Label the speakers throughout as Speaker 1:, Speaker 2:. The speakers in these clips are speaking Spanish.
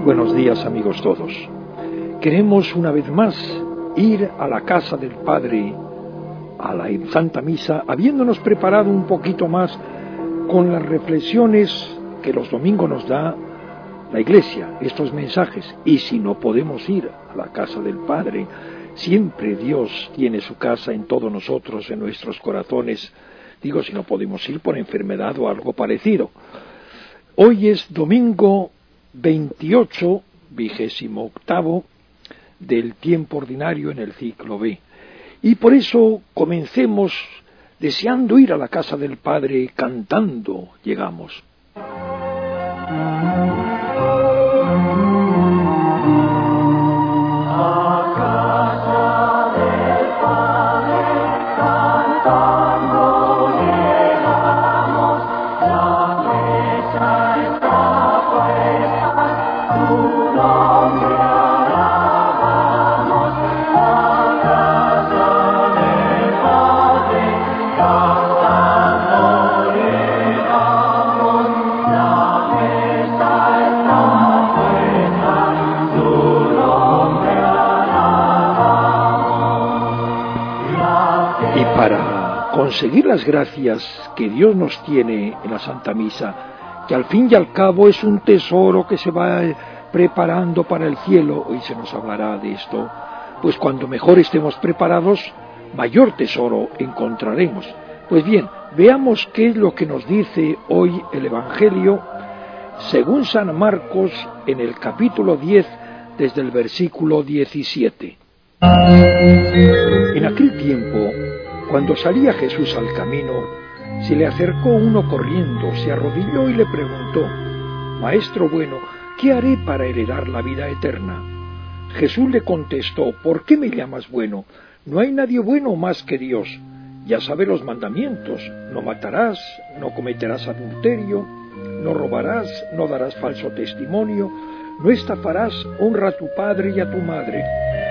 Speaker 1: buenos días, amigos todos. Queremos una vez más ir a la casa del Padre, a la Santa Misa, habiéndonos preparado un poquito más con las reflexiones que los domingos nos da la Iglesia, estos mensajes. Y si no podemos ir a la casa del Padre, siempre Dios tiene su casa en todos nosotros, en nuestros corazones. Digo, si no podemos ir por enfermedad o algo parecido. Hoy es domingo 28, 28º del tiempo ordinario en el ciclo B. Y por eso comencemos deseando ir a la casa del Padre, cantando llegamos. Conseguir las gracias que Dios nos tiene en la Santa Misa, que al fin y al cabo es un tesoro que se va preparando para el cielo. Hoy se nos hablará de esto. Pues cuando mejor estemos preparados, mayor tesoro encontraremos. Pues bien, veamos qué es lo que nos dice hoy el Evangelio según San Marcos en el capítulo 10, desde el versículo 17. En aquel tiempo, cuando salía Jesús al camino, se le acercó uno corriendo, se arrodilló y le preguntó: Maestro bueno, ¿qué haré para heredar la vida eterna? Jesús le contestó: ¿Por qué me llamas bueno? No hay nadie bueno más que Dios. Ya sabe los mandamientos: no matarás, no cometerás adulterio, no robarás, no darás falso testimonio, no estafarás, honra a tu padre y a tu madre.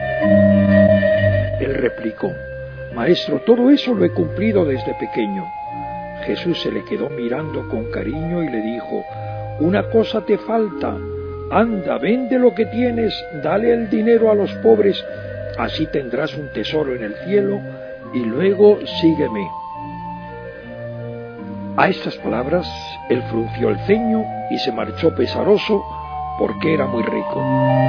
Speaker 1: Él replicó: Maestro, todo eso lo he cumplido desde pequeño. Jesús se le quedó mirando con cariño y le dijo: Una cosa te falta. Anda, vende lo que tienes, dale el dinero a los pobres, así tendrás un tesoro en el cielo, y luego sígueme. A estas palabras, él frunció el ceño y se marchó pesaroso, porque era muy rico.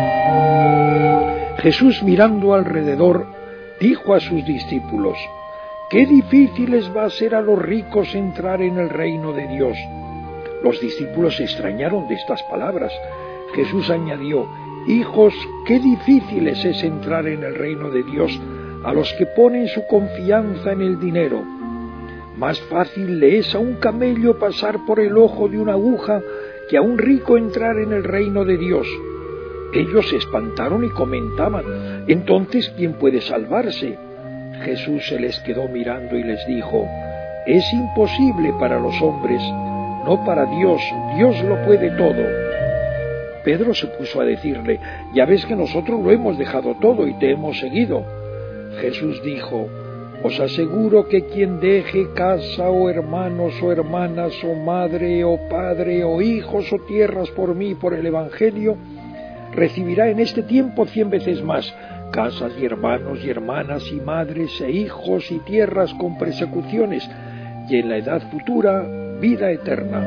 Speaker 1: Jesús, mirando alrededor, dijo a sus discípulos: «Qué difícil les va a ser a los ricos entrar en el reino de Dios». Los discípulos se extrañaron de estas palabras. Jesús añadió: «Hijos, qué difícil es entrar en el reino de Dios a los que ponen su confianza en el dinero. Más fácil le es a un camello pasar por el ojo de una aguja que a un rico entrar en el reino de Dios». Ellos se espantaron y comentaban: «Entonces, ¿quién puede salvarse?». Jesús se les quedó mirando y les dijo: «Es imposible para los hombres, no para Dios. Dios lo puede todo». Pedro se puso a decirle: «Ya ves que nosotros lo hemos dejado todo y te hemos seguido». Jesús dijo: «Os aseguro que quien deje casa o hermanos o hermanas o madre o padre o hijos o tierras por mí, por el Evangelio, recibirá en este tiempo 100 veces más, casas y hermanos y hermanas y madres e hijos y tierras con persecuciones, y en la edad futura vida eterna».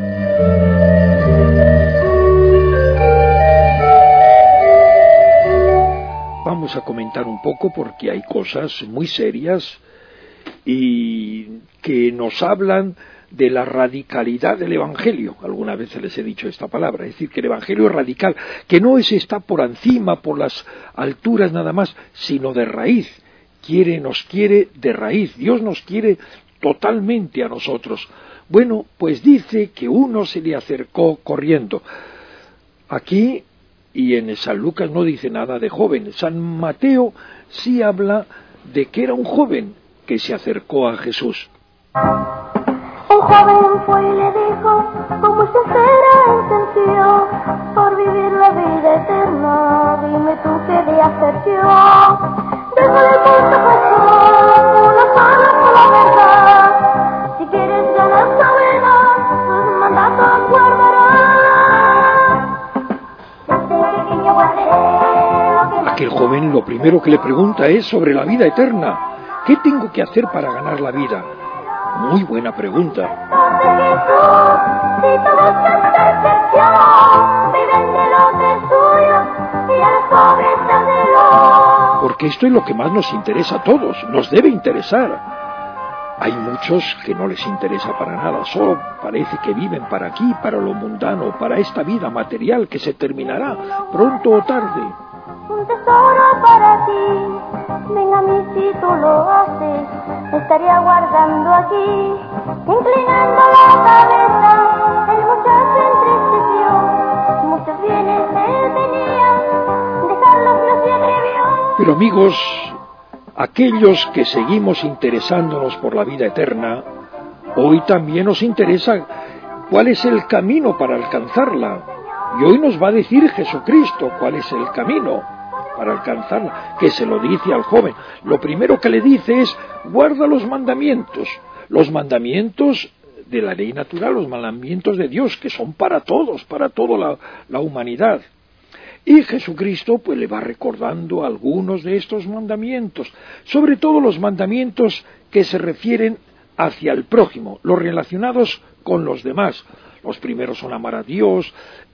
Speaker 1: Vamos a comentar un poco porque hay cosas muy serias y que nos hablan de la radicalidad del Evangelio. Algunas veces les he dicho esta palabra, es decir, que el Evangelio es radical, que no está por encima, por las alturas nada más, sino de raíz. Nos quiere de raíz. Dios nos quiere totalmente a nosotros. Bueno, pues dice que uno se le acercó corriendo. Aquí y en San Lucas no dice nada de joven. San Mateo sí habla de que era un joven que se acercó a Jesús.
Speaker 2: Un joven fue y le dijo, con muy sincera intención, por vivir la vida eterna, dime tú qué de hacer yo. Dejo del mundo pasar, una sana por la verdad. Si quieres ganar la vida, tus mandatos guardarás.
Speaker 1: joven lo primero que le pregunta es sobre la vida eterna. ¿Qué tengo que hacer para ganar la vida? Muy buena pregunta. Porque esto es lo que más nos interesa a todos, nos debe interesar. Hay muchos que no les interesa para nada, solo parece que viven para aquí, para lo mundano, para esta vida material que se terminará pronto o tarde.
Speaker 2: Un tesoro para ti, ven a mí si tú lo haces, estaría guardando aquí, inclinando la cabeza, el muchacho entristeció, muchos bienes él tenía, dejarlos no se atrevió.
Speaker 1: Pero amigos, aquellos que seguimos interesándonos por la vida eterna, hoy también nos interesa cuál es el camino para alcanzarla. Y hoy nos va a decir Jesucristo cuál es el camino para alcanzarla, que se lo dice al joven. Lo primero que le dice es, guarda los mandamientos de la ley natural, los mandamientos de Dios, que son para todos, para toda la humanidad. Y Jesucristo pues le va recordando algunos de estos mandamientos, sobre todo los mandamientos que se refieren hacia el prójimo, los relacionados con los demás. Los primeros son amar a Dios,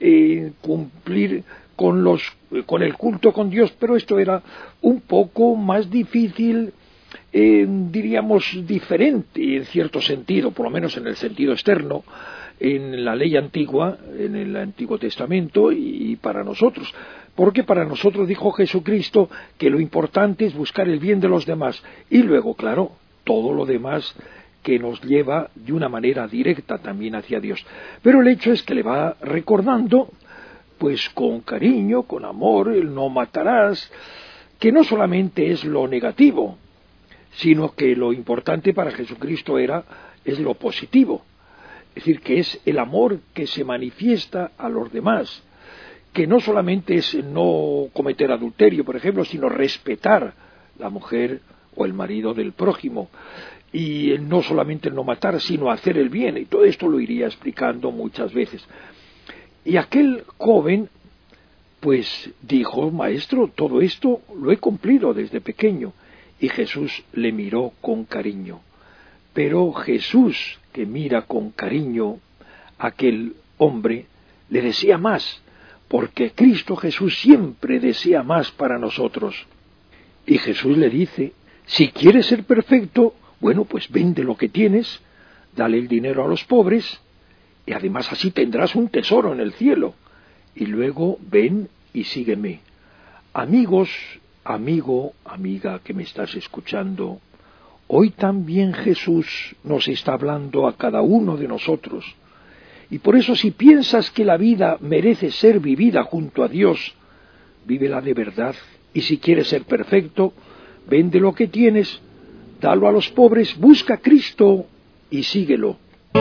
Speaker 1: cumplir con el culto con Dios, pero esto era un poco más difícil, diríamos diferente en cierto sentido, por lo menos en el sentido externo, en la ley antigua, en el Antiguo Testamento y para nosotros. Porque para nosotros dijo Jesucristo que lo importante es buscar el bien de los demás y luego, claro, todo lo demás que nos lleva de una manera directa también hacia Dios. Pero el hecho es que le va recordando, pues con cariño, con amor, el no matarás, que no solamente es lo negativo, sino que lo importante para Jesucristo es lo positivo. Es decir, que es el amor que se manifiesta a los demás, que no solamente es no cometer adulterio, por ejemplo, sino respetar la mujer o el marido del prójimo, y no solamente el no matar, sino hacer el bien, y todo esto lo iría explicando muchas veces. Y aquel joven, pues dijo, maestro, todo esto lo he cumplido desde pequeño, y Jesús le miró con cariño. Pero Jesús, que mira con cariño a aquel hombre, le desea más, porque Cristo Jesús siempre desea más para nosotros. Y Jesús le dice, si quieres ser perfecto, bueno, pues vende lo que tienes, dale el dinero a los pobres, y además así tendrás un tesoro en el cielo, y luego ven y sígueme. Amigos, amigo, amiga que me estás escuchando, hoy también Jesús nos está hablando a cada uno de nosotros. Y por eso si piensas que la vida merece ser vivida junto a Dios, vívela de verdad. Y si quieres ser perfecto, vende lo que tienes, dalo a los pobres, busca a Cristo y síguelo.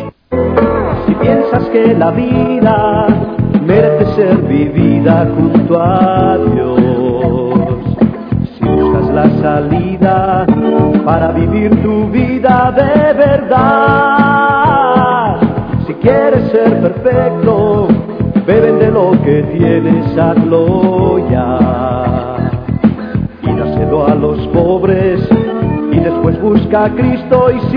Speaker 3: Si piensas que la vida merece ser vivida junto a Dios, si buscas la salida para vivir tu vida de verdad, si quieres ser perfecto, ve vende lo que tienes, hazlo ya, y dáselo a los pobres, y después busca a Cristo y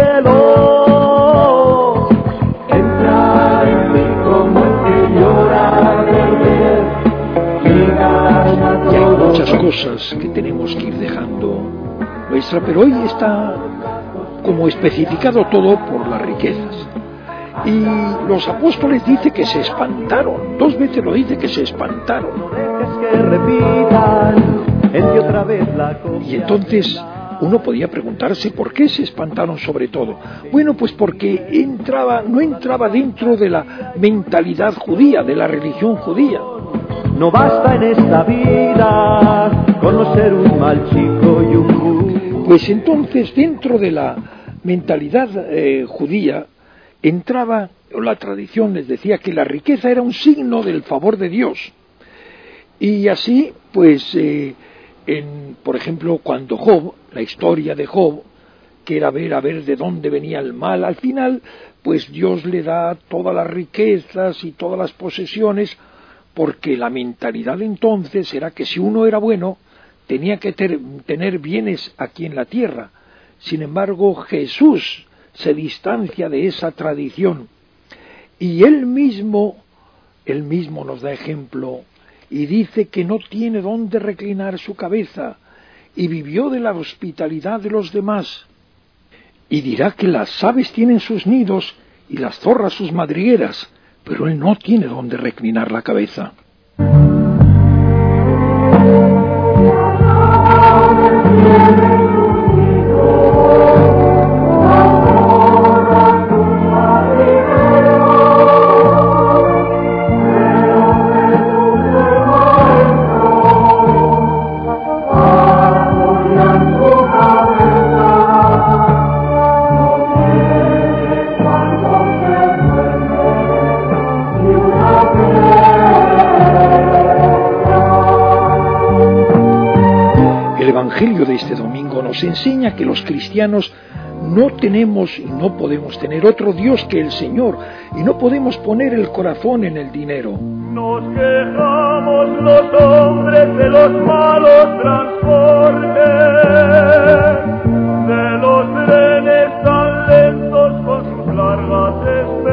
Speaker 3: síguelo. Entra en mí como el que llora al perder, llegarás a
Speaker 1: Y hay
Speaker 3: todo.
Speaker 1: muchas cosas que tenemos que ir dejando nuestra, pero hoy está como especificado todo por las riquezas. Y los apóstoles dicen que se espantaron, 2 veces lo dice que se espantaron.
Speaker 3: No dejes que repitan en ti otra vez la copia.
Speaker 1: Y entonces uno podía preguntarse por qué se espantaron sobre todo. Bueno, pues porque no entraba dentro de la mentalidad judía, de la religión judía.
Speaker 3: No basta en esta vida conocer un mal chico y un burro.
Speaker 1: Pues entonces dentro de la mentalidad judía entraba, o la tradición les decía que la riqueza era un signo del favor de Dios. Y así, pues, por ejemplo, cuando Job, la historia de Job, que era ver a ver de dónde venía el mal, al final, pues Dios le da todas las riquezas y todas las posesiones, porque la mentalidad entonces era que si uno era bueno, tenía que tener bienes aquí en la tierra. Sin embargo, Jesús se distancia de esa tradición y él mismo nos da ejemplo y dice que no tiene dónde reclinar su cabeza y vivió de la hospitalidad de los demás. Y dirá que las aves tienen sus nidos y las zorras sus madrigueras, pero él no tiene dónde reclinar la cabeza. El Evangelio de este domingo nos enseña que los cristianos no tenemos y no podemos tener otro Dios que el Señor, y no podemos poner el corazón en el dinero.
Speaker 3: Nos quejamos los hombres de los malos transportes, de los trenes tan lentos con sus largas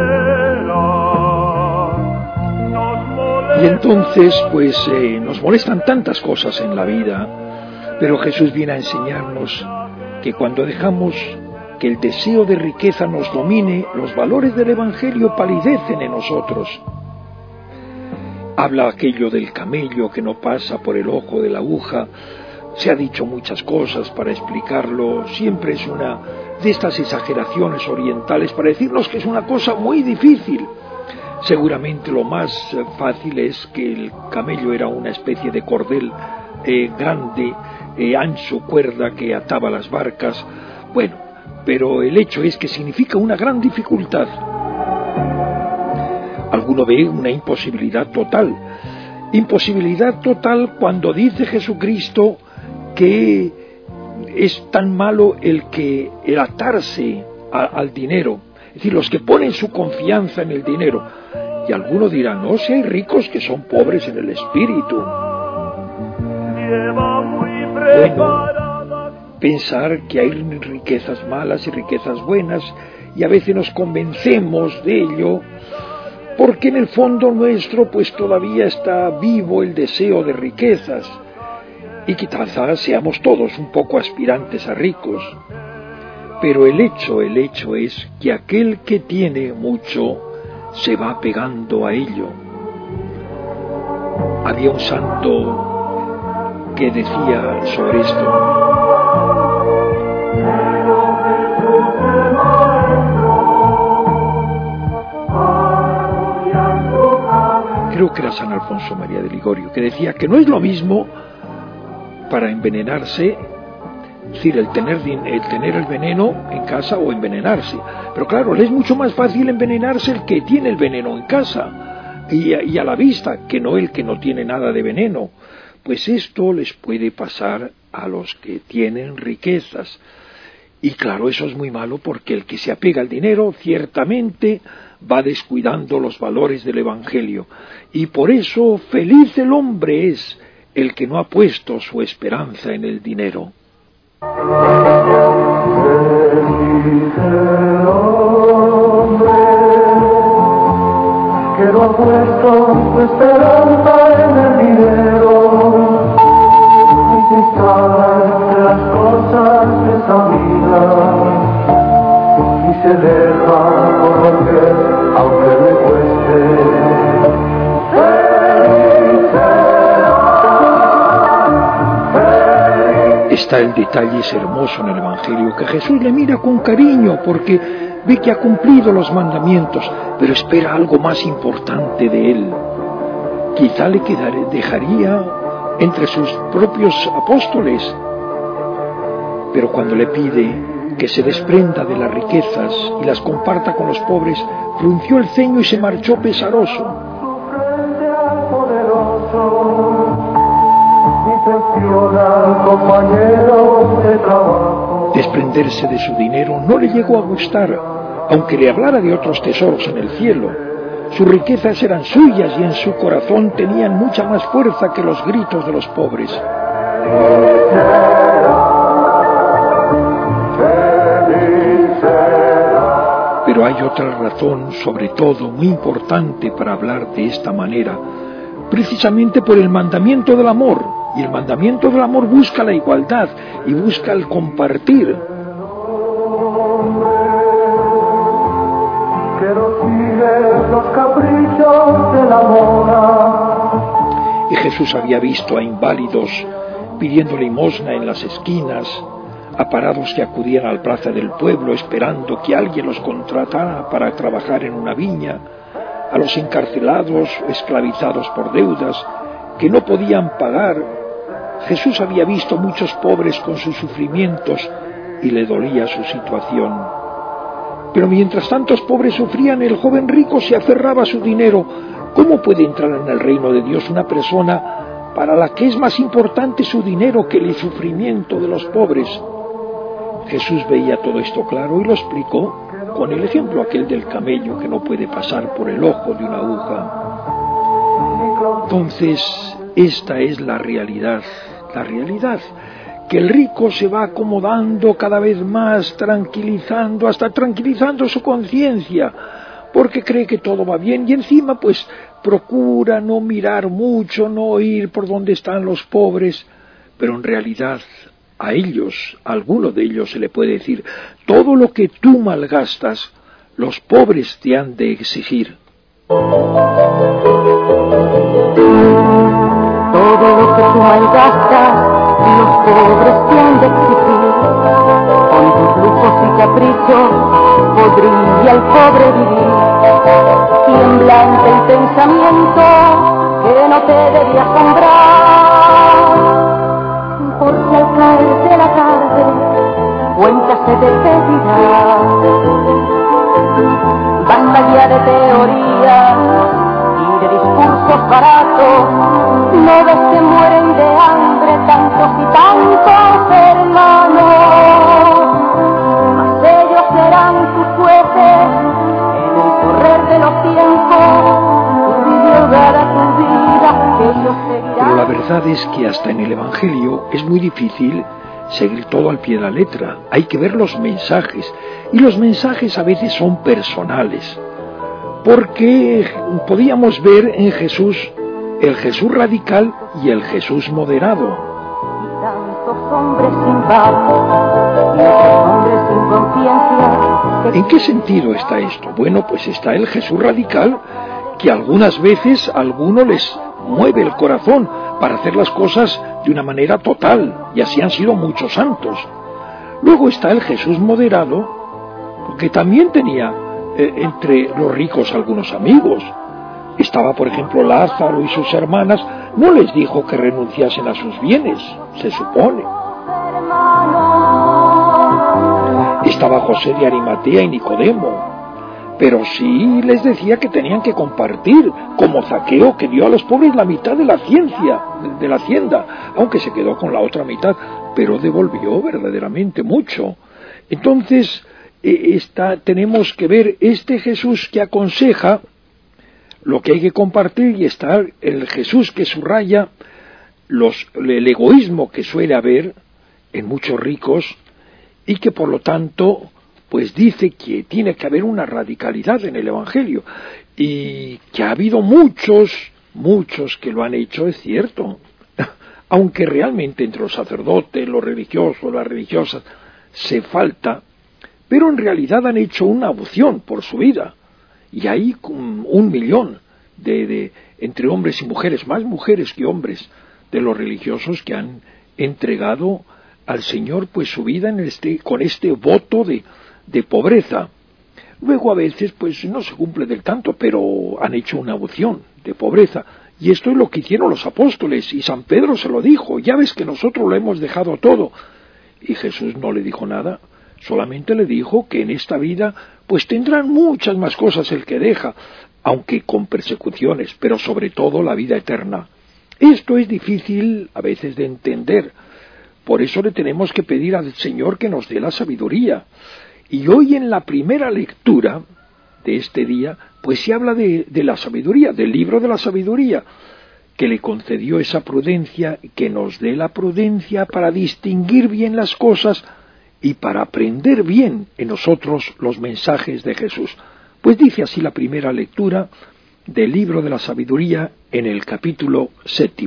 Speaker 3: esperas.
Speaker 1: Y entonces, nos molestan tantas cosas en la vida. Pero Jesús viene a enseñarnos que cuando dejamos que el deseo de riqueza nos domine, los valores del Evangelio palidecen en nosotros. Habla aquello del camello que no pasa por el ojo de la aguja. Se ha dicho muchas cosas para explicarlo. Siempre es una de estas exageraciones orientales para decirnos que es una cosa muy difícil. Seguramente lo más fácil es que el camello era una especie de cordel grande, ancho, cuerda que ataba las barcas. Bueno, pero el hecho es que significa una gran dificultad. Alguno ve una imposibilidad total. Imposibilidad total cuando dice Jesucristo que es tan malo el atarse al dinero. Es decir, los que ponen su confianza en el dinero. Y alguno dirá, no, si hay ricos que son pobres en el espíritu. Bueno, pensar que hay riquezas malas y riquezas buenas, y a veces nos convencemos de ello, porque en el fondo nuestro todavía está vivo el deseo de riquezas, y quizás seamos todos un poco aspirantes a ricos. Pero el hecho es que aquel que tiene mucho se va pegando a ello. Había un santo que decía sobre esto: creo que era San Alfonso María de Ligorio, que decía que no es lo mismo para envenenarse, es decir, el tener el veneno en casa o envenenarse. Pero claro, le es mucho más fácil envenenarse el que tiene el veneno en casa y a la vista, que no el que no tiene nada de veneno. Pues esto les puede pasar a los que tienen riquezas. Y claro, eso es muy malo, porque el que se apega al dinero ciertamente va descuidando los valores del Evangelio. Y por eso feliz el hombre es el que no ha puesto su esperanza en el dinero.
Speaker 3: Feliz el hombre que no ha puesto su esperanza en el dinero. Entre las cosas de esa vida y se deja corromper aunque le cueste.
Speaker 1: Está el detalle, es hermoso en el Evangelio, que Jesús le mira con cariño porque ve que ha cumplido los mandamientos, pero espera algo más importante de él. Quizá le dejaría entre sus propios apóstoles, pero cuando le pide que se desprenda de las riquezas y las comparta con los pobres, frunció el ceño y se marchó pesaroso. Desprenderse de su dinero no le llegó a gustar, aunque le hablara de otros tesoros en el cielo. Sus riquezas eran suyas y en su corazón tenían mucha más fuerza que los gritos de los pobres. Pero hay otra razón, sobre todo, muy importante para hablar de esta manera, precisamente por el mandamiento del amor. Y el mandamiento del amor busca la igualdad y busca el compartir. Y Jesús había visto a inválidos pidiendo limosna en las esquinas, a parados que acudían al plaza del pueblo esperando que alguien los contratara para trabajar en una viña, a los encarcelados o esclavizados por deudas que no podían pagar. Jesús había visto muchos pobres con sus sufrimientos y le dolía su situación. Pero mientras tantos pobres sufrían, el joven rico se aferraba a su dinero. ¿Cómo puede entrar en el reino de Dios una persona para la que es más importante su dinero que el sufrimiento de los pobres? Jesús veía todo esto claro y lo explicó con el ejemplo aquel del camello que no puede pasar por el ojo de una aguja. Entonces, esta es la realidad, que el rico se va acomodando cada vez más, hasta tranquilizando su conciencia, porque cree que todo va bien y encima pues procura no mirar mucho, no oír por dónde están los pobres, pero en realidad a alguno de ellos se le puede decir: todo lo que tú malgastas, los pobres te han de exigir.
Speaker 2: Todo lo que tú malgastas, los pobres te han de exigir. Con tus lujos y caprichos podría el pobre vivir. Tiemblante el pensamiento que no te debe asombrar, porque al caer de la tarde cuenta se te pedirá. Basta ya de teoría y de discursos baratos. No ves que mueren de hambre tantos y tantos hermanos, mas ellos serán tus jueces en el correr de los tiempos. Tu vida dará tu vida, ellos seguirán.
Speaker 1: Pero la verdad es que hasta en el Evangelio es muy difícil seguir todo al pie de la letra. Hay que ver los mensajes, y los mensajes a veces son personales, porque podíamos ver en Jesús el Jesús radical y el Jesús moderado. ¿En qué sentido está esto? Bueno, pues está el Jesús radical, que algunas veces a algunos les mueve el corazón para hacer las cosas de una manera total, y así han sido muchos santos. Luego está el Jesús moderado, porque también tenía entre los ricos algunos amigos. Estaba, por ejemplo, Lázaro y sus hermanas. No les dijo que renunciasen a sus bienes, se supone. Estaba José de Arimatea y Nicodemo, pero sí les decía que tenían que compartir, como Zaqueo, que dio a los pobres la mitad de la hacienda, aunque se quedó con la otra mitad, pero devolvió verdaderamente mucho. Entonces, tenemos que ver este Jesús que aconseja lo que hay que compartir, y está el Jesús que subraya el egoísmo que suele haber en muchos ricos, y que por lo tanto pues dice que tiene que haber una radicalidad en el Evangelio, y que ha habido muchos que lo han hecho, es cierto, aunque realmente entre los sacerdotes, los religiosos, las religiosas se falta, pero en realidad han hecho una opción por su vida. Y hay 1 millón entre hombres y mujeres, más mujeres que hombres, de los religiosos que han entregado al Señor pues su vida con este voto de pobreza. Luego a veces pues no se cumple del tanto, pero han hecho una opción de pobreza. Y esto es lo que hicieron los apóstoles, y San Pedro se lo dijo: ya ves que nosotros lo hemos dejado todo. Y Jesús no le dijo nada. Solamente le dijo que en esta vida pues tendrán muchas más cosas el que deja, aunque con persecuciones, pero sobre todo la vida eterna. Esto es difícil a veces de entender, por eso le tenemos que pedir al Señor que nos dé la sabiduría. Y hoy en la primera lectura de este día, pues se habla de la sabiduría, del libro de la sabiduría, que le concedió esa prudencia, que nos dé la prudencia para distinguir bien las cosas y para aprender bien en nosotros los mensajes de Jesús. Pues dice así la primera lectura del libro de la sabiduría en el capítulo 7.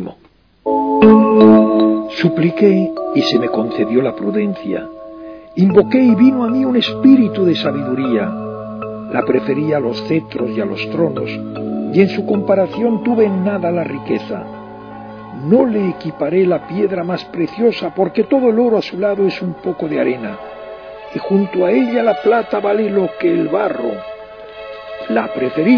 Speaker 1: Supliqué y se me concedió la prudencia. Invoqué y vino a mí un espíritu de sabiduría. La prefería a los cetros y a los tronos, y en su comparación tuve en nada la riqueza. No le equiparé la piedra más preciosa, porque todo el oro a su lado es un poco de arena, y junto a ella la plata vale lo que el barro. La preferí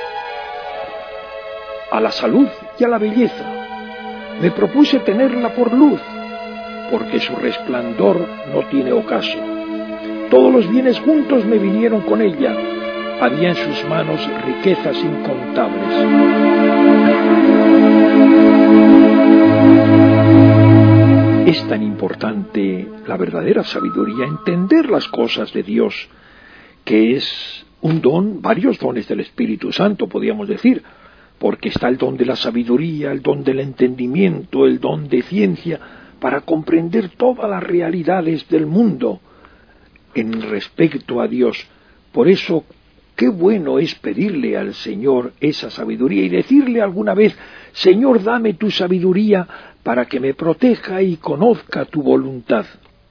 Speaker 1: a la salud y a la belleza. Me propuse tenerla por luz, porque su resplandor no tiene ocaso. Todos los bienes juntos me vinieron con ella. Había en sus manos riquezas incontables. Es tan importante la verdadera sabiduría, entender las cosas de Dios, que es un don, varios dones del Espíritu Santo, podríamos decir, porque está el don de la sabiduría, el don del entendimiento, el don de ciencia, para comprender todas las realidades del mundo en respecto a Dios. Por eso, qué bueno es pedirle al Señor esa sabiduría y decirle alguna vez: Señor, dame tu sabiduría para que me proteja y conozca tu voluntad.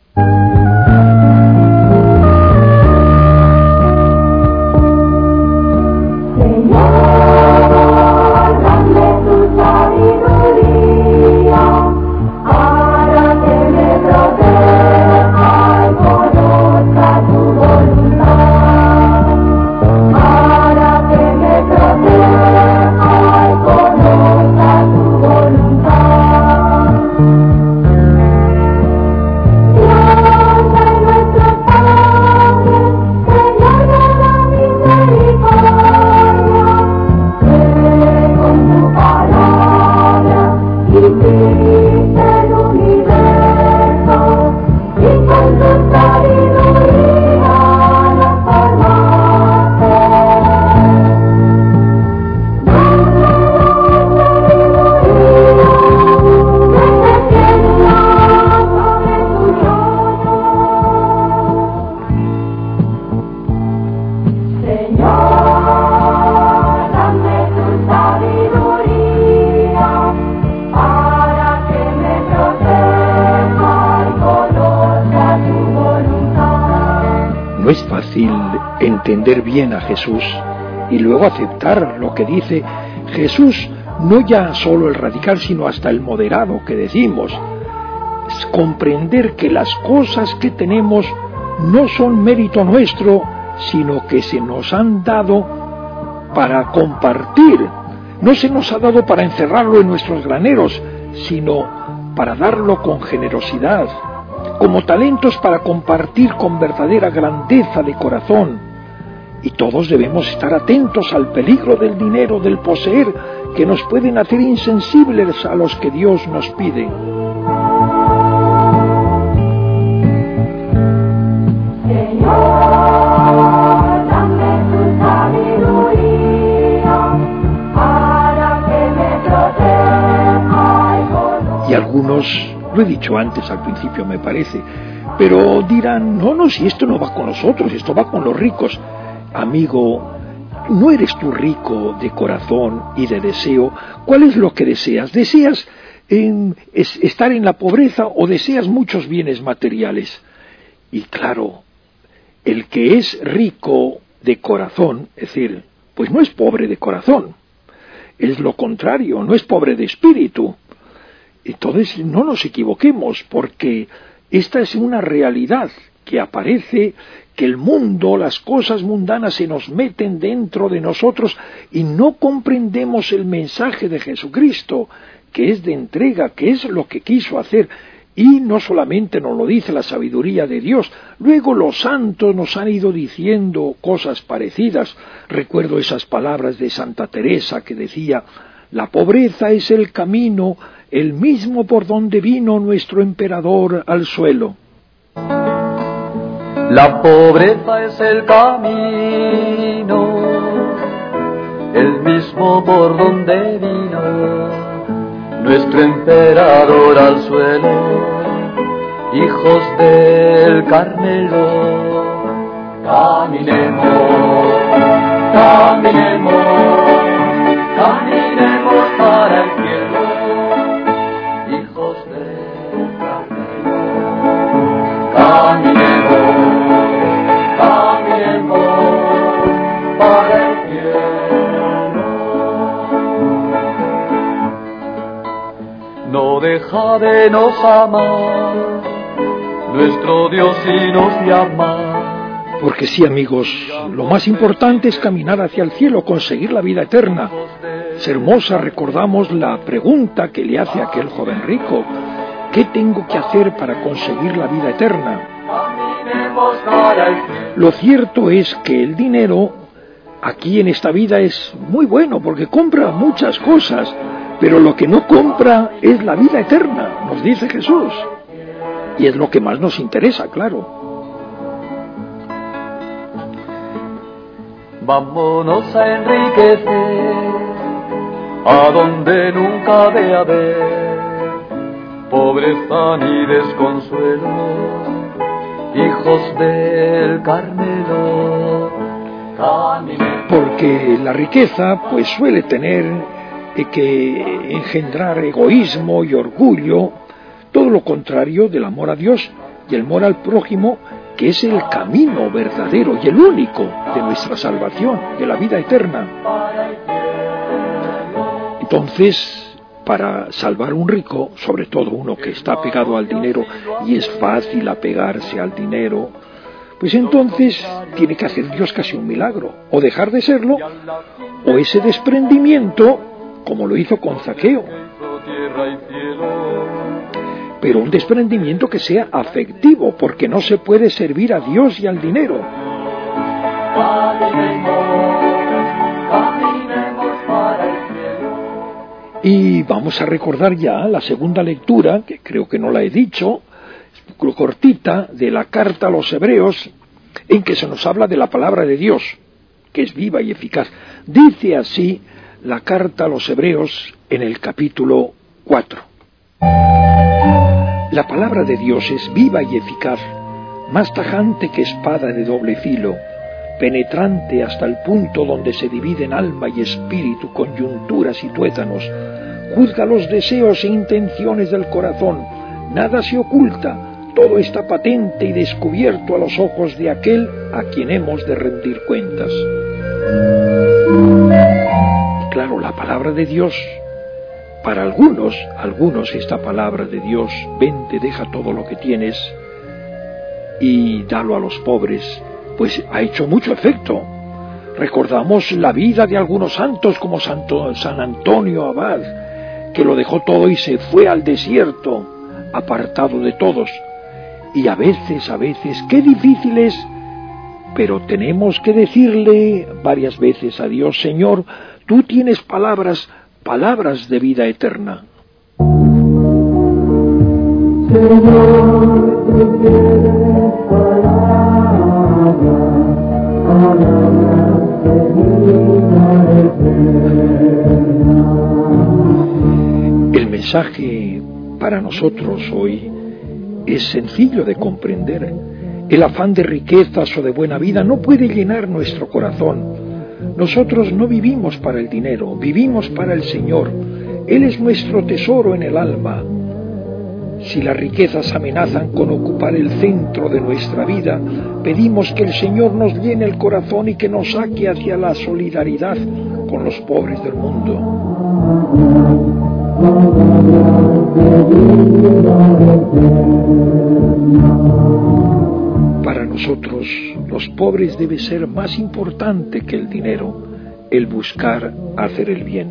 Speaker 1: No es fácil entender bien a Jesús y luego aceptar lo que dice Jesús, no ya solo el radical, sino hasta el moderado que decimos. Es comprender que las cosas que tenemos no son mérito nuestro, sino que se nos han dado para compartir. No se nos ha dado para encerrarlo en nuestros graneros, sino para darlo con generosidad, como talentos para compartir con verdadera grandeza de corazón. Y todos debemos estar atentos al peligro del dinero, del poseer, que nos pueden hacer insensibles a los que Dios nos pide. Y algunos, lo he dicho antes al principio me parece, pero dirán, no, si esto no va con nosotros, esto va con los ricos. Amigo, ¿no eres tú rico de corazón y de deseo? ¿Cuál es lo que deseas? ¿Deseas estar en la pobreza o deseas muchos bienes materiales? Y claro, el que es rico de corazón, es decir, pues no es pobre de corazón, es lo contrario, no es pobre de espíritu. Entonces no nos equivoquemos, porque esta es una realidad que aparece, que el mundo, las cosas mundanas se nos meten dentro de nosotros y no comprendemos el mensaje de Jesucristo, que es de entrega, que es lo que quiso hacer. Y no solamente nos lo dice la sabiduría de Dios, luego los santos nos han ido diciendo cosas parecidas. Recuerdo esas palabras de Santa Teresa que decía: la pobreza es el camino, el mismo por donde vino nuestro emperador al suelo.
Speaker 4: La pobreza es el camino, el mismo por donde vino nuestro emperador al suelo, hijos del Carmelo. Caminemos, caminemos, caminemos para el cielo, hijos del Carmelo. Caminemos, caminemos para el cielo. No deja de nos amar nuestro Dios y nos llama.
Speaker 1: Porque sí, amigos, lo más importante es caminar hacia el cielo, conseguir la vida eterna. Es hermosa, recordamos la pregunta que le hace aquel joven rico: ¿qué tengo que hacer para conseguir la vida eterna? Lo cierto es que el dinero aquí en esta vida es muy bueno porque compra muchas cosas, pero lo que no compra es la vida eterna, nos dice Jesús. Y es lo que más nos interesa, claro.
Speaker 4: Vámonos a enriquecer a donde nunca debe haber pobreza ni desconsuelo, hijos del Carmelo.
Speaker 1: Porque la riqueza pues suele tener que engendrar egoísmo y orgullo, todo lo contrario del amor a Dios y el amor al prójimo, que es el camino verdadero y el único de nuestra salvación, de la vida eterna. Entonces, para salvar un rico, sobre todo uno que está apegado al dinero, y es fácil apegarse al dinero, pues entonces tiene que hacer Dios casi un milagro, o dejar de serlo, o ese desprendimiento, como lo hizo con Zaqueo. Pero un desprendimiento que sea afectivo, porque no se puede servir a Dios y al dinero. Y vamos a recordar ya la segunda lectura, que creo que no la he dicho, cortita, de la carta a los Hebreos, en que se nos habla de la palabra de Dios, que es viva y eficaz. Dice así la carta a los Hebreos en el capítulo 4. La palabra de Dios es viva y eficaz, más tajante que espada de doble filo, penetrante hasta el punto donde se dividen alma y espíritu, coyunturas y tuétanos, juzga los deseos e intenciones del corazón, nada se oculta, todo está patente y descubierto a los ojos de aquel a quien hemos de rendir cuentas. Claro, la palabra de Dios, para algunos esta palabra de Dios, vente, deja todo lo que tienes y dalo a los pobres, pues ha hecho mucho efecto. Recordamos la vida de algunos santos como San Antonio Abad, que lo dejó todo y se fue al desierto, apartado de todos. Y a veces, qué difícil es, pero tenemos que decirle varias veces a Dios: Señor, tú tienes palabras de vida eterna. El mensaje para nosotros hoy es sencillo de comprender. El afán de riquezas o de buena vida no puede llenar nuestro corazón. Nosotros no vivimos para el dinero, vivimos para el Señor. Él es nuestro tesoro en el alma. Si las riquezas amenazan con ocupar el centro de nuestra vida, pedimos que el Señor nos llene el corazón y que nos saque hacia la solidaridad con los pobres del mundo. Para nosotros, los pobres debe ser más importante que el dinero, el buscar hacer el bien.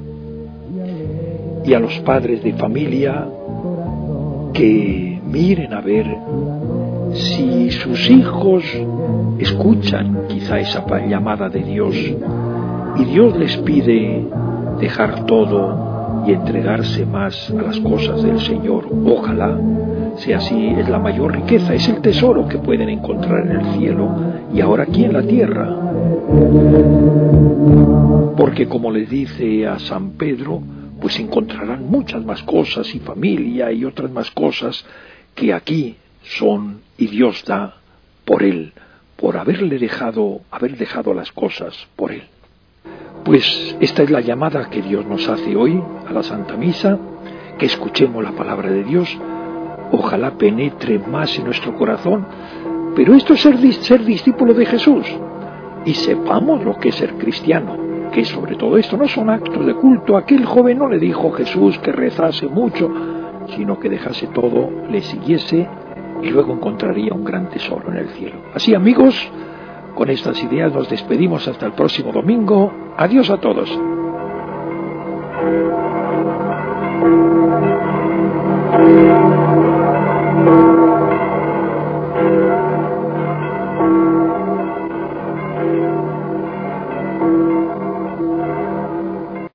Speaker 1: Y a los padres de familia, que miren a ver si sus hijos escuchan quizá esa llamada de Dios, y Dios les pide dejar todo y entregarse más a las cosas del Señor. Ojalá sea así. Es la mayor riqueza, es el tesoro que pueden encontrar en el cielo y ahora aquí en la tierra. Porque como les dice a San Pedro, pues encontrarán muchas más cosas, y familia y otras más cosas que aquí son y Dios da por Él, por haber dejado las cosas por Él. Pues esta es la llamada que Dios nos hace hoy a la Santa Misa, que escuchemos la palabra de Dios, ojalá penetre más en nuestro corazón, pero esto es ser discípulo de Jesús, y sepamos lo que es ser cristiano, que sobre todo esto no son actos de culto. Aquel joven no le dijo a Jesús que rezase mucho, sino que dejase todo, le siguiese y luego encontraría un gran tesoro en el cielo. Así, amigos, con estas ideas nos despedimos hasta el próximo domingo. Adiós a todos.